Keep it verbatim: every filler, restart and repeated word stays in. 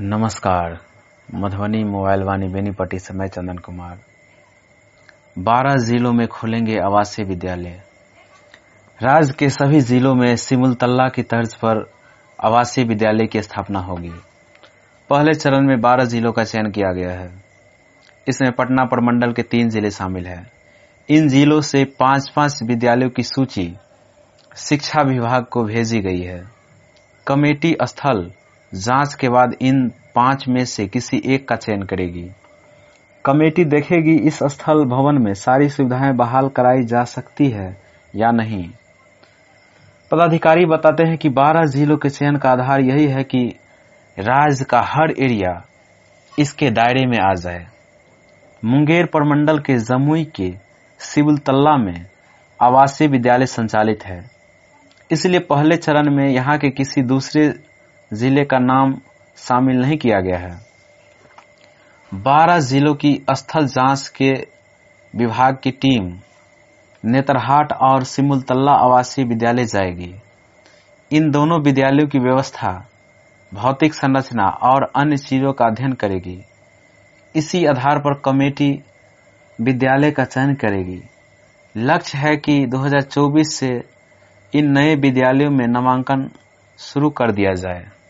नमस्कार। मधुबनी मोबाइल वाणी बेनीपट्टी से मैं चंदन कुमार। बारह जिलों में खुलेंगे आवासीय विद्यालय। राज्य के सभी जिलों में सिमुलतला की तर्ज पर आवासीय विद्यालय की स्थापना होगी। पहले चरण में बारह जिलों का चयन किया गया है। इसमें पटना प्रमंडल के तीन जिले शामिल हैं। इन जिलों से पांच पांच विद्यालयों की सूची शिक्षा विभाग को भेजी गई है। कमेटी स्थल जांच के बाद इन पांच में से किसी एक का चयन करेगी। कमेटी देखेगी इस स्थल भवन में सारी सुविधाएं बहाल कराई जा सकती है या नहीं। पदाधिकारी बताते हैं कि बारह जिलों के चयन का आधार यही है कि राज्य का हर एरिया इसके दायरे में आ जाए। मुंगेर प्रमंडल के जमुई के सिमुलतला में आवासीय विद्यालय संचालित है, इसलिए पहले चरण में यहां के किसी दूसरे जिले का नाम शामिल नहीं किया गया है। बारह जिलों की स्थल जांच के विभाग की टीम नेतरहाट और सिमुलतला आवासीय विद्यालय जाएगी। इन दोनों विद्यालयों की व्यवस्था, भौतिक संरचना और अन्य चीजों का अध्ययन करेगी। इसी आधार पर कमेटी विद्यालय का चयन करेगी। लक्ष्य है कि दो हज़ार चौबीस से इन नए विद्यालयों में नामांकन शुरू कर दिया जाए।